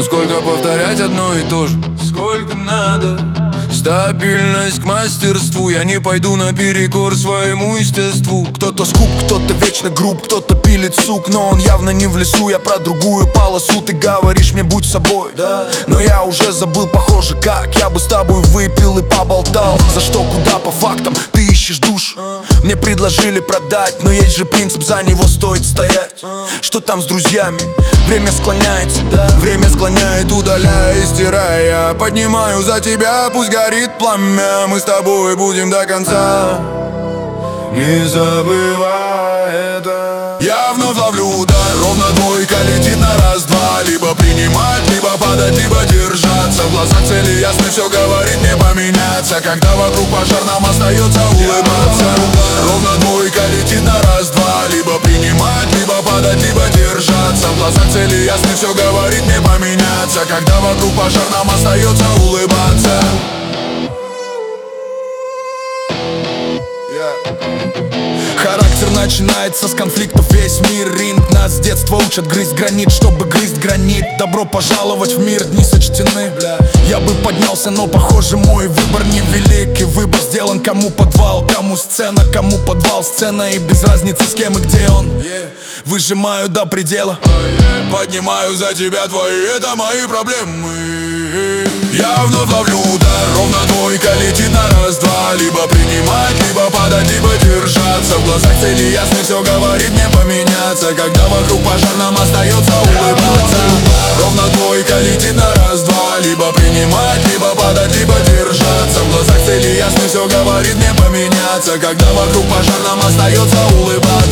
Но сколько повторять одно и то же? Сколько надо? Стабильность к мастерству. Я не пойду наперекор своему естеству. Кто-то скуп, кто-то вечно груб, кто-то пилит сук, но он явно не в лесу. Я про другую полосу. Ты говоришь мне будь собой, да? Но я уже забыл, похоже, как я бы с тобой выпил и поболтал. За что, куда, по фактам, ты ищешь душ. Мне предложили продать, но есть же принцип, за него стоит стоять. Что там с друзьями? Время склоняется, да? Время склоняет, удаляя и стирая. Я поднимаю за тебя, пусть горит пламя. Мы с тобой будем до конца, не забывай это. Я вновь ловлю удар, ровно двойка летит на раз-два. Либо принимать, либо падать, либо держаться. В глазах цели ясно, все говорит мне поменяться. Когда вокруг пожар, нам остается улыбаться. Ровно двойка летит на раз-два. Либо принимать, либо падать, либо держаться. В глазах цели ясно, все говорит мне поменяться. Когда вокруг пожар, нам остается улыбаться. Характер начинается с конфликтов, весь мир ринг. Нас с детства учат грызть гранит, чтобы грызть гранит. Добро пожаловать в мир, дни сочтены. Я бы поднялся, но похоже мой выбор невелик. И выбор сделан, кому подвал, кому сцена, кому подвал, сцена. И без разницы с кем и где он. Выжимаю до предела, поднимаю за тебя твои, это мои проблемы. Я вновь ловлю удар, ровно двойка летит на раз-два. Либо принимать, либо падать, либо держаться. В глазах цели ясно, все говорит мне поменяться. Когда вокруг пожар, нам остается улыбаться. Ровно двойка летит на раз-два. Либо принимать, либо падать, либо держаться. В глазах цели ясно, все говорит мне поменяться. Когда вокруг пожар, нам остается улыбаться.